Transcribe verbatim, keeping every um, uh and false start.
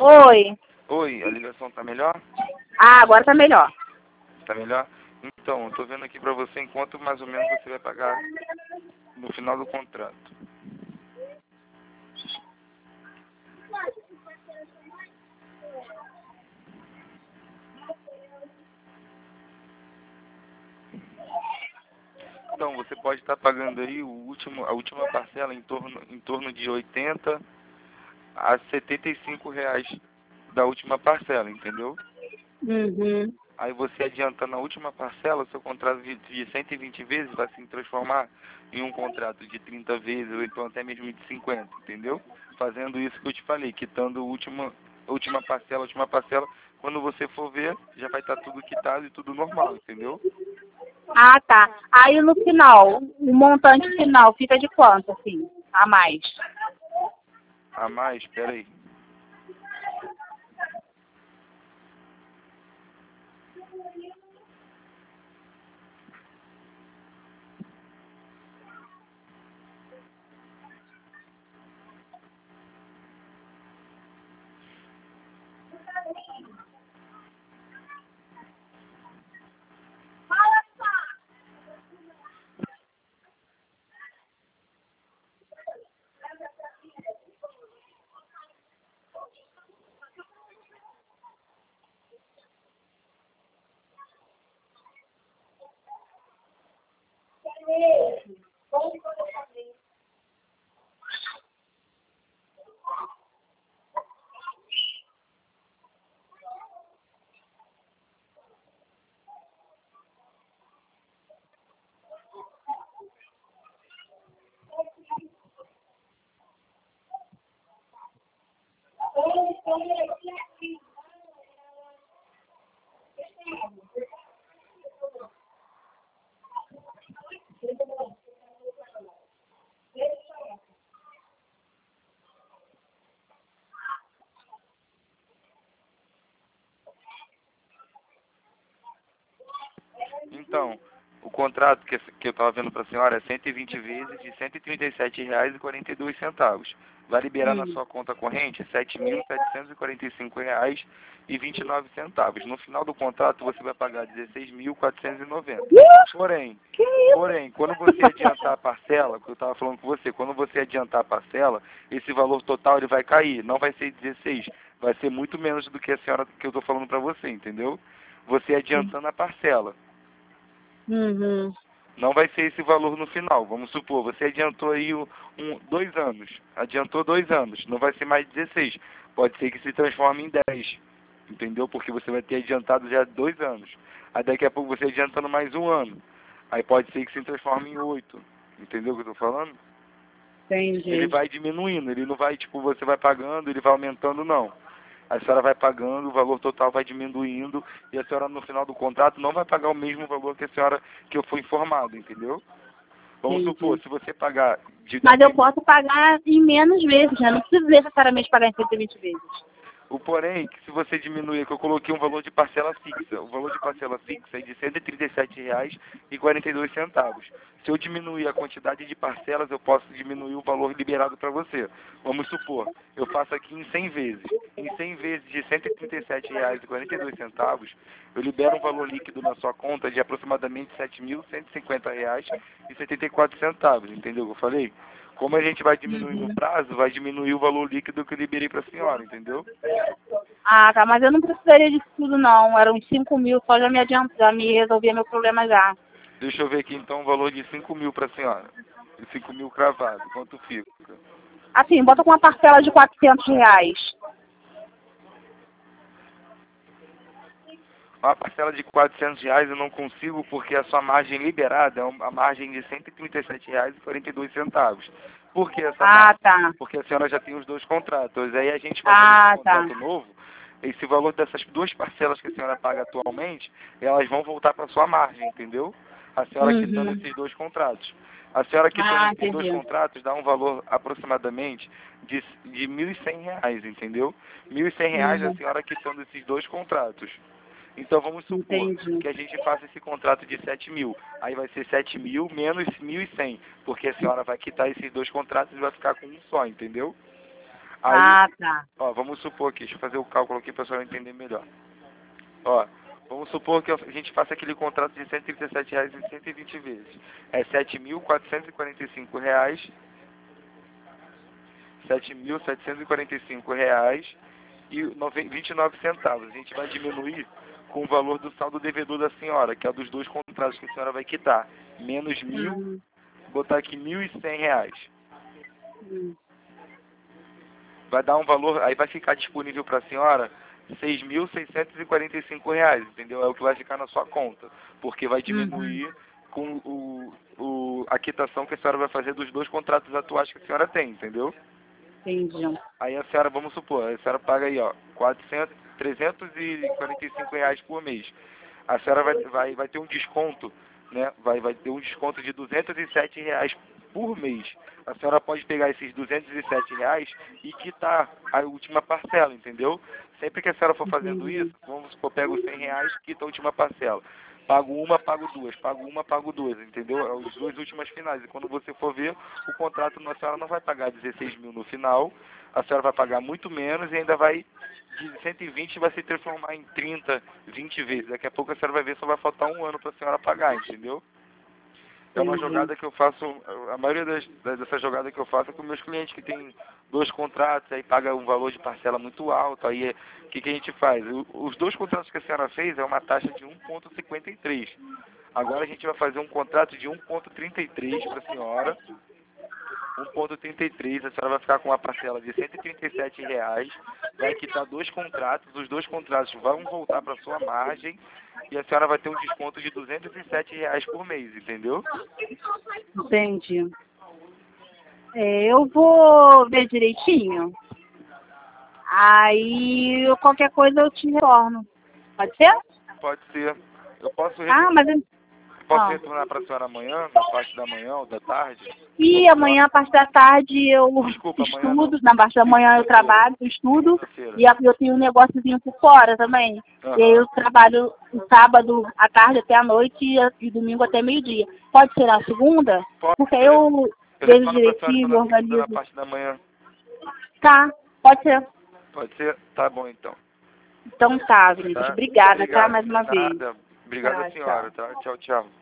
Oi. Oi, a ligação tá melhor? Ah, agora tá melhor. Tá melhor? Então, eu tô vendo aqui pra você em quanto mais ou menos você vai pagar no final do contrato. Então, você pode estar pagando aí o último, a última parcela em torno, em torno de oitenta a setenta e cinco reais da última parcela, entendeu? Uhum. Aí você adiantando a última parcela, seu contrato de, de cento e vinte vezes vai se transformar em um contrato de trinta vezes, ou então até mesmo de cinquenta, entendeu? Fazendo isso que eu te falei, quitando a última, a última parcela, a última parcela, quando você for ver, já vai estar tudo quitado e tudo normal, entendeu? Ah, tá. Aí no final, o montante final fica de quanto, assim, a mais? A mais, peraí. Então, o contrato que, que eu estava vendo para a senhora é cento e vinte vezes de cento e trinta e sete reais e quarenta e dois centavos. Vai liberar na Hum. sua conta corrente sete mil setecentos e quarenta e cinco reais e vinte e nove centavos. No final do contrato você vai pagar dezesseis mil quatrocentos e noventa. Porém, Que isso? porém, quando você adiantar a parcela, que eu estava falando com você, quando você adiantar a parcela, esse valor total ele vai cair. Não vai ser dezesseis, vai ser muito menos do que a senhora que eu estou falando para você, entendeu? Você adiantando a parcela. Uhum. Não vai ser esse valor no final. Vamos supor, você adiantou aí um, um- dois anos. Adiantou dois anos. Não vai ser mais dezesseis. Pode ser que se transforme em dez. Entendeu? Porque você vai ter adiantado já dois anos. Aí daqui a pouco você adiantando mais um ano. Aí pode ser que se transforme em oito. Entendeu o que eu estou falando? Ele Entendi. vai diminuindo. Ele não vai, tipo, você vai pagando, ele vai aumentando, não. A senhora vai pagando, o valor total vai diminuindo e a senhora no final do contrato não vai pagar o mesmo valor que a senhora que eu fui informado, entendeu? Vamos supor, Entendi. se você pagar de Mas eu daqui, posso pagar em menos vezes, né? Não preciso necessariamente pagar em cento e vinte vezes. o porém, que se você diminuir, que eu coloquei um valor de parcela fixa, o valor de parcela fixa é de cento e trinta e sete reais e quarenta e dois centavos. Se eu diminuir a quantidade de parcelas, eu posso diminuir o valor liberado para você. Vamos supor, eu faço aqui em cem vezes. Em cem vezes de cento e trinta e sete reais e quarenta e dois centavos, eu libero um valor líquido na sua conta de aproximadamente sete mil cento e cinquenta reais e setenta e quatro centavos. Entendeu o que eu falei? Como a gente vai diminuir no Uhum. prazo, vai diminuir o valor líquido que eu liberei para a senhora, entendeu? Ah, tá. Mas eu não precisaria disso tudo, não. Eram uns cinco mil, só já me adianta, já me resolvia meu problema já. Deixa eu ver aqui então o valor de cinco mil para a senhora. cinco mil cravado, quanto fica? Assim, bota com uma parcela de quatrocentos reais. Uma parcela de quatrocentos reais eu não consigo porque a sua margem liberada é uma margem de cento e trinta e sete reais e quarenta e dois centavos. Por que essa Ah, margem? tá. Porque a senhora já tem os dois contratos. Aí a gente fazendo esse Ah, tá. contrato novo, esse valor dessas duas parcelas que a senhora paga atualmente, elas vão voltar para sua margem, entendeu? A senhora quitando Uhum. esses dois contratos. A senhora quitando Ah, esses dois entendi. contratos dá um valor aproximadamente de, de mil e cem reais, entendeu? Mil e cem reais a Uhum. senhora quitando esses dois contratos. Então vamos supor Entendi. que a gente faça esse contrato de sete mil. Aí vai ser sete mil menos mil e cem, porque a senhora vai quitar esses dois contratos e vai ficar com um só, entendeu? Aí, Ah, tá. ó, vamos supor aqui, deixa eu fazer o cálculo aqui para a senhora entender melhor. Ó, vamos supor que a gente faça aquele contrato de cento e trinta e sete reais em cento e vinte vezes. É sete mil quatrocentos e quarenta e cinco reais. sete mil setecentos e quarenta e cinco reais e vinte e nove centavos. A gente vai diminuir com o valor do saldo devedor da senhora, que é dos dois contratos que a senhora vai quitar. Menos mil, Uhum. botar aqui mil e cem reais. Uhum. Vai dar um valor, aí vai ficar disponível para a senhora seis mil seiscentos e quarenta e cinco reais, entendeu? É o que vai ficar na sua conta, porque vai diminuir Uhum. com o, o, a quitação que a senhora vai fazer dos dois contratos atuais que a senhora tem, entendeu? Entendi. Aí a senhora, vamos supor, a senhora paga aí, ó, quatrocentos, trezentos e quarenta e cinco reais por mês. A senhora vai, vai, vai ter um desconto, né? Vai, vai ter um desconto de duzentos e sete reais por mês. A senhora pode pegar esses duzentos e sete reais e quitar a última parcela, entendeu? Sempre que a senhora for fazendo Entendi. isso, vamos supor, pega os cem reais, quita a última parcela. Pago uma, pago duas, pago uma, pago duas, entendeu? É os dois últimos finais. E quando você for ver, o contrato, a senhora não vai pagar dezesseis mil no final, a senhora vai pagar muito menos e ainda vai, de cento e vinte vai se transformar em trinta, vinte vezes. Daqui a pouco a senhora vai ver, só vai faltar um ano para a senhora pagar, entendeu? É uma Entendi. jogada que eu faço, a maioria das, dessa jogada que eu faço é com meus clientes que tem dois contratos, aí paga um valor de parcela muito alto, aí o que, que a gente faz? O, os dois contratos que a senhora fez é uma taxa de um vírgula cinquenta e três. Agora a gente vai fazer um contrato de um vírgula trinta e três para a senhora, um vírgula trinta e três, a senhora vai ficar com uma parcela de cento e trinta e sete reais, vai quitar dois contratos, os dois contratos vão voltar para sua margem e a senhora vai ter um desconto de duzentos e sete reais por mês, entendeu? Entendi. É, eu vou ver direitinho. Aí, eu- qualquer coisa eu te retorno. Pode ser? Pode ser. Eu posso, Ah, retornar, mas... eu- posso Ah. retornar para a senhora amanhã, na parte da manhã ou da tarde? E amanhã, a parte da tarde, eu Desculpa, amanhã estudo. não. Na parte da manhã eu Segunda-feira. trabalho, eu estudo. Segunda-feira. E eu tenho um negóciozinho por fora também. Aham. E aí eu trabalho no sábado à tarde até a noite e, e domingo até meio-dia. Pode ser na segunda? Pode Porque aí ser. eu Eu vejo retorno para a senhora direitinho, então me na segunda, na organizo. parte da manhã. Tá, pode ser. Pode ser? Tá bom, então. Então tá, Vinícius. Tá? Obrigada, tá? Obrigado. Mais uma vez. Nada. Obrigado a Tá, tchau. senhora, tá? Tchau, tchau.